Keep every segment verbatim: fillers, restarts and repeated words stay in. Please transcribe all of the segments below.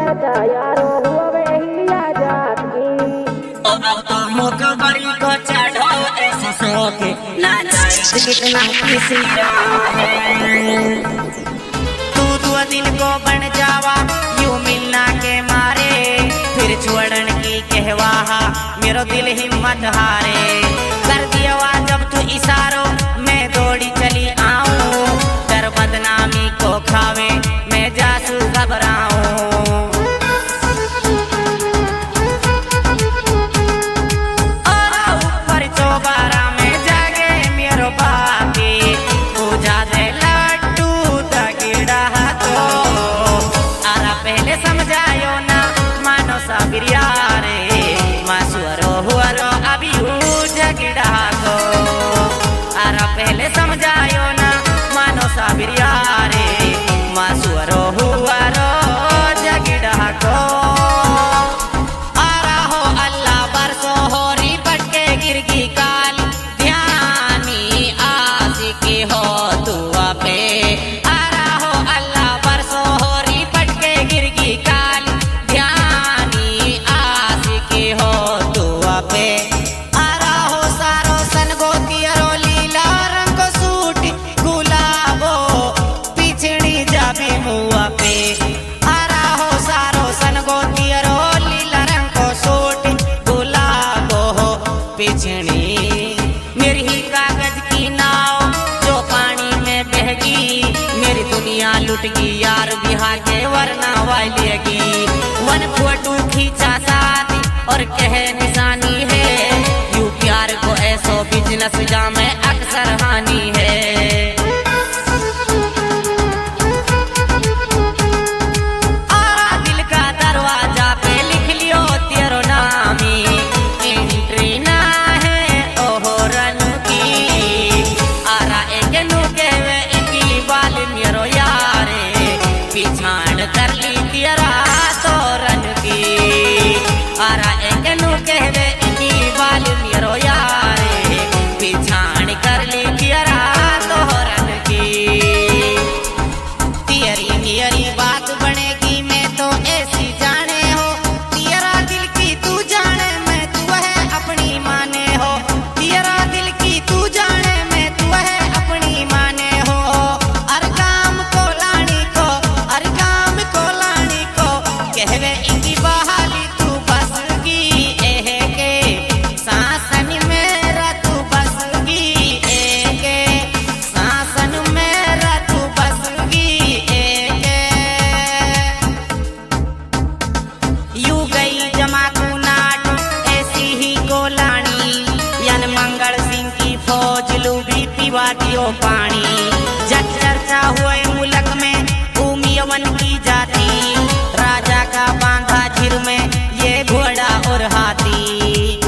चर्चा यारो हुए ही आजाद की। अब तो मुख बड़ी को चढ़ो ऐसे सो के ना जाए कितना किसी तू दो दिन को बन जावा यूं मिलना के मारे फिर छोड़न की कहवाहा मेरो दिल हिम्मत हारे कर दिया जब तू इशारों मैं दौड़ी चली आऊं डर बदनामी को खावे मैं जासू घबराऊं और ऊपर चौबारा में जागे मेरो बापी पूजा दे लड्डू दगिड़ा तो आरा पहले समझायो ना मानो साबिर यारे मासुअरो हुआरो अभी झगड़ा को आरा पहले समझायो ना मानो साबिर यारे मासुअरो हुआरो झगड़ा को आरा हो अल्लाह बरसो हो री पटके गिरगी काल ध्यानी आशिकी हो दुआ पे आरा हो अल्लाह बरसो हो री पटके गिरगी काल ध्यानी आशिकी हो दुआ पे मेरी ही कागज की नाव जो पानी में बहगी मेरी दुनिया लुट गई यार बिहार के वरना वालेगी वन फोटो खींचा साथ और कहे निशानी है यू प्यार को ऐसो बिजनेस जा में अक्सर हानि है आरा एक नु कहवे इनी बाल मेरो यारे पिछाण कर ली तियरा तोहरन की तियरी नियरी बात बनेगी मैं तो ऐसी जाने हो तियरा दिल की तू जाने मैं तू है अपनी माने हो तियरा दिल की तू जाने मैं तू है अपनी माने हो अर काम को लानी को अर काम को लानी को कहवे इनकी बहाली दियो पानी जब चर्चा हुए मुल्क में उमियवन की जाती राजा का बांधा झिर में ये घोड़ा और हाथी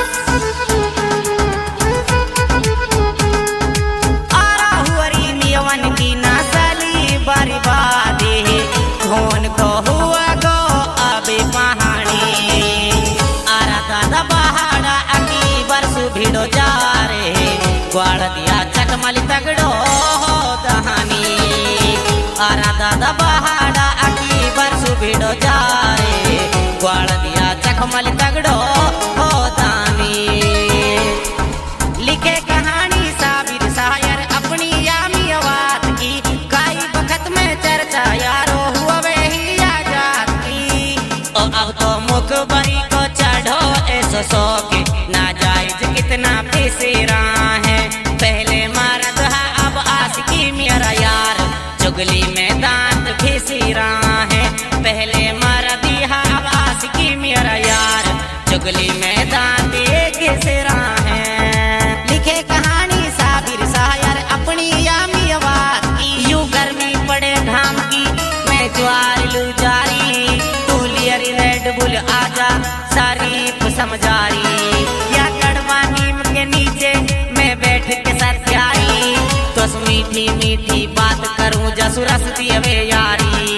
आरा हुरी मियवन की नसली बर्बादी कौन को हुआ गो अभी पहाड़ी आरा दादा पहाड़ा अकी बरसु भिड़ो जा रे ग्वाड़ दिया चकमल तगड़ो हो दहानी आरा दादा पहाड़ा अकी बरसु भिड़ो जा रे ग्वाड़ दिया चकमल तगड़ो हो दानी लिखे कहानी साबिर शायर अपनी यामी आवाज की काई वक्त में चर्चा यारो हुआ वे ही आजाद की ओ अब तो मुख बरी को चढ़ो ऐसो सो के ना जायज कितना पेसेरा है पहले मर्द है अब आशिकी मेरा यार चुगली में दांत घिसी रहा है पहले मर्द है अब आशिकी मेरा यार चुगली में दांत घिस रहा है लिखे कहानी साबिर शायर अपनी यामी आवाज की यूं गर्मी पड़े घाम की मैं ज्वार लू जारी तू लियरी रेड बुल आजा सारीफ समझारी या कड़वा नीम के नीचे मैं बैठ के साथ प्यारी तो मीठी मीठी बात करूं जसु रसती अवे यारी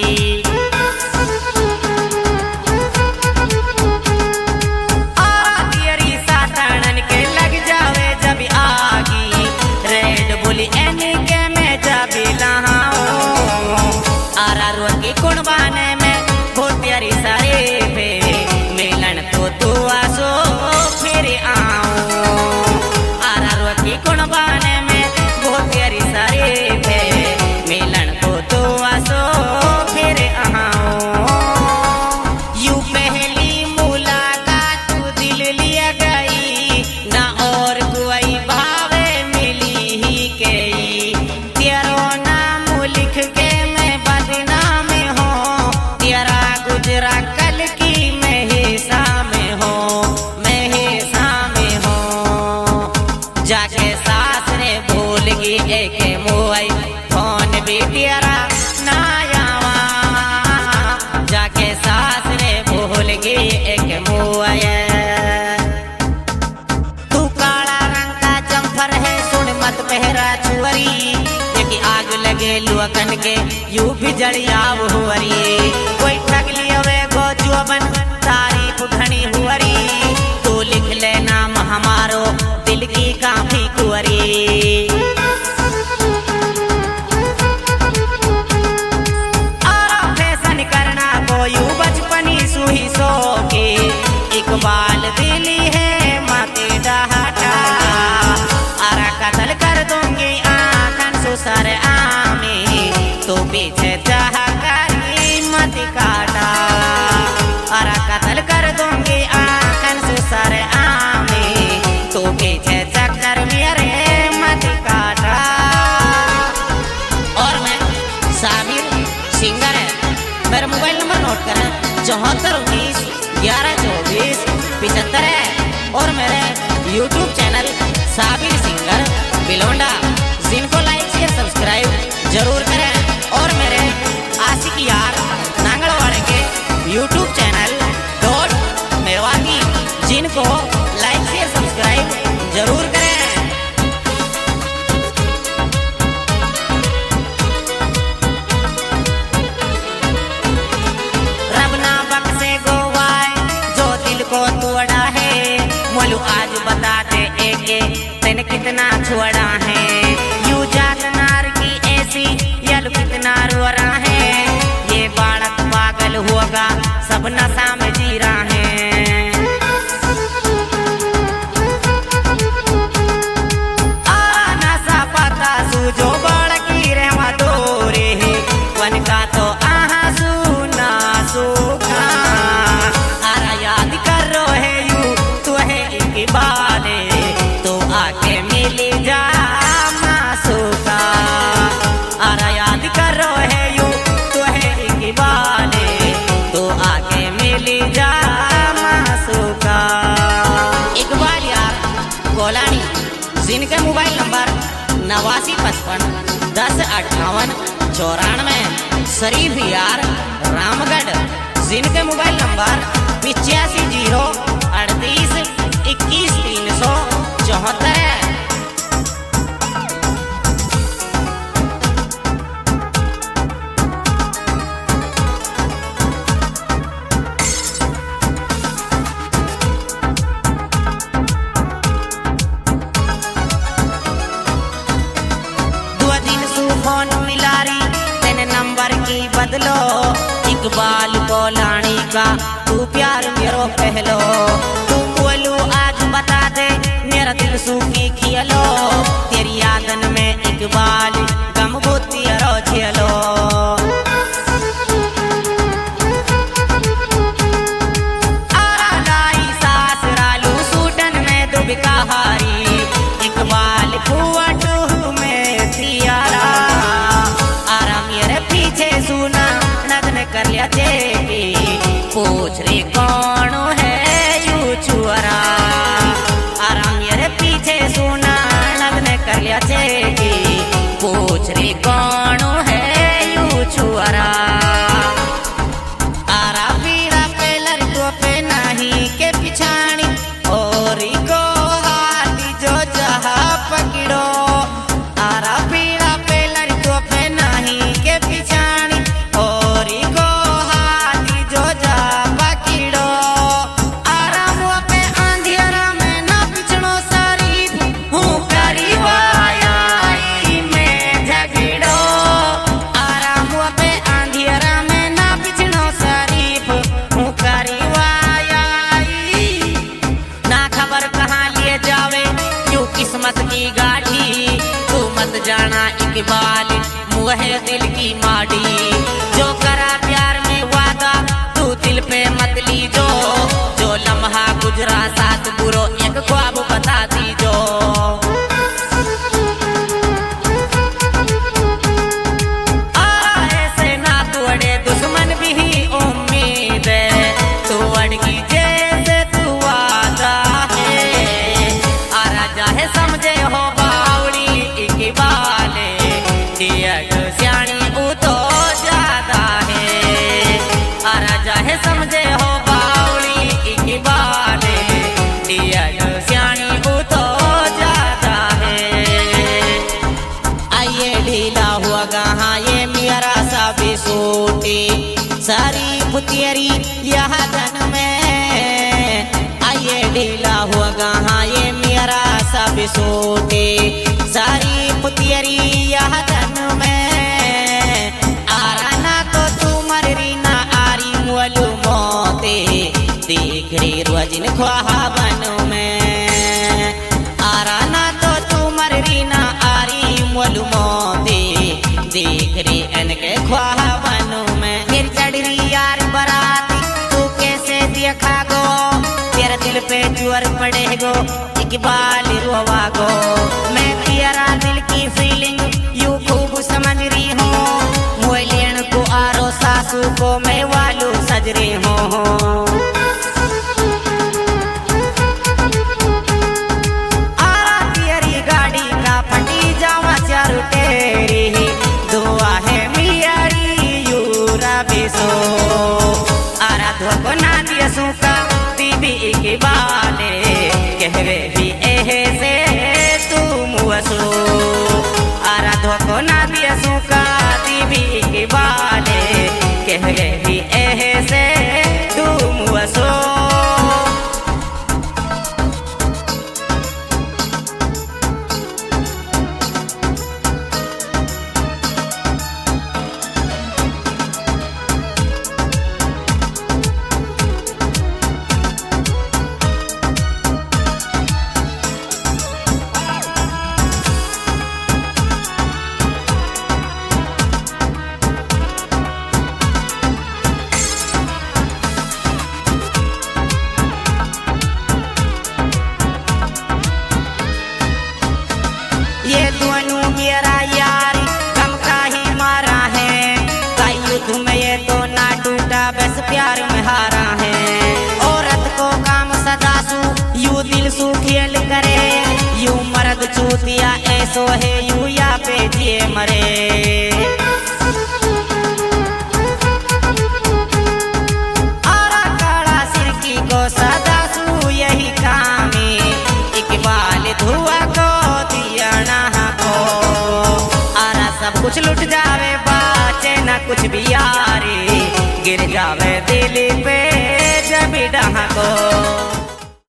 आदियरी सातणन के लग जावे जब आगी रेड बुली एनी के मैं जब लहाऊं आरा रोकी कुर्बाने में हो तेरी मुआई फोन भी तेरा नायावा जाके सासरे भूल गई एक मुआया। तू काला रंग का जम्फर है सुन मत पहरा छुअरी एक आग लगे लुअकन के यू भी जड़िया हुअरी। कोई ठग लिया वे गोजुअबन तारीफ घनी हुअरी तू लिख ले नाम हमारो दिल की काफी कुंवरी। सुही सो के इकबाल दिली है माते डहाटा आरा कतल कर दूंगी आखन सुसर आमे तो पीछे चाह करी मत काटा आरा कतल कर दूंगी आखन सुसर आमे तो पीछे चक्कर मेरे मत काटा। और मैं साबिर सिंगर है मेरा मोबाइल नंबर नोट करें चौहत्तर उन्नीस ग्यारह चौबीस पिछहत्तर है और मेरे यूट्यूब चैनल साबिर सिंगर बिलोंडा जिनको लाइक शेयर सब्सक्राइब जरूर करें और मेरे आशिक यार नांगलवाड़े के यूट्यूब चैनल डॉट मेवाती जिनको लाइक शेयर सब्सक्राइब जरूर करें। तोड़ा है मोलू आज बता दे एके तेन कितना छोड़ा है यू जात नार की ऐसी यल कितना रोरा है ये बालक पागल होगा सब नशा में जी रहा है। आ नशा पता सूझो बालक की रहवा दोरे वन का तो आहा सुना सुखा बाले तो आके मिली जा मासूका आरा याद करो है यू तो है की बाले तो आके मिली जा मासूका। इकबाल यार गोलानी जिनका मोबाइल नंबर नवासी पचपन दस अट्ठावन चौरानवे शरीफ यार रामगढ़ जिनके मोबाइल नंबर पिचासी जीरो अड़तीस इक्कीस तीन सौ चौहत्तर है। दो दिन सु फोन मिलारी तेने नंबर की बदलो इकबाल को लानी का तू प्यार मेरो पहलो तू बोलू आज बता दे मेरा दिल सूखी खियलो तेरी यादन में इकबाल गम गोती रो छियलो। आरा लाई सास रालू सूटन में दुबिका हारी इकबाल फुआ टूहू में सियारा आरा मेरे पीछे सुना नदन कर लिया तेरी पूछ रे कौन है यू छुअरा आरा मेरे पीछे सुना नदन कर लिया तेरी पूछ रे कौन है यू छुअरा। आरा पीड़ा पे लड़कों पे नहीं के पिछाड़ी और को हाथी जो जहा पकड़ो आरा पीड़ा पे लड़कों पे नहीं के पिछाड़ी और को हाथी जो जा पकड़ो आरा मुआ पे अंधियारा में ना पिछड़ो सारी हूँ करी वायाई में झगड़ो आरा मुआ पे अंधियारा में ना पिछड़ो शरीफ हूँ करी वायाई ना खबर कहाँ लिए जावे यू किस्मत की गाड़ी तू मत जाना इकबाल मुहे दिल की माड़ी जो करा प्यार में वादा तू दिल पे मत लीजो जो लम्हा गुजरा साथ बुरो एक ख्वाब बता दीजो। ऐसे ना तोड़े दुश्मन भी उम्मीद है तू अड़गी जैसे तू वादा है आरा जाहे समझे हो बावड़ी इकबाल ढीला हुआ गहा ये मेरा सब सूटे शरीफ तेरी यह धन में आइए ढीला हुआ गहा ये मेरा सब सूटे शरीफ तेरी यह धन में आरा ना तो तू मरी ना आरी मोलू मोते देख रे रोजिन ख्वाबन में आरा ना तो तू मरी ना आरी मोलू मोते देख रे इनके ख्वाबन में फिर चढ़ रही यार बराती तू कैसे देखा गो तेरे दिल पे जोर पड़े गो इकबाल रोवा गो मैं तेरा दिल की फीलिंग यू खूब समझ रही हूँ मोलेन को आरो सासू को मैं वालू सज रही हूँ आरा तेरी गाड़ी का फटी जावा चारू तेरी दुआ है मियारी यूरा बेसो आरा धोको ना दिया सूका दीदी के बाले कहवे भी एहे से तुम वसो आरा धोको ना दिया सूका दीदी के बाले कहवे भी एहे से तुम वसो ये दोनों मेरा यार कम का ही मारा है कई युद्ध में ये तो ना टूटा बस प्यार में हारा है औरत को काम सदासू यू दिल सू खेल करे यू मर्द चूतिया ऐसो है यू या पे जिए मरे आरा काला सिरकी को सदासू यही कामी इकबाल धुआ को सब कुछ लुट जावे बाचे ना कुछ भी यारी गिर जावे दिल पे जब डहा को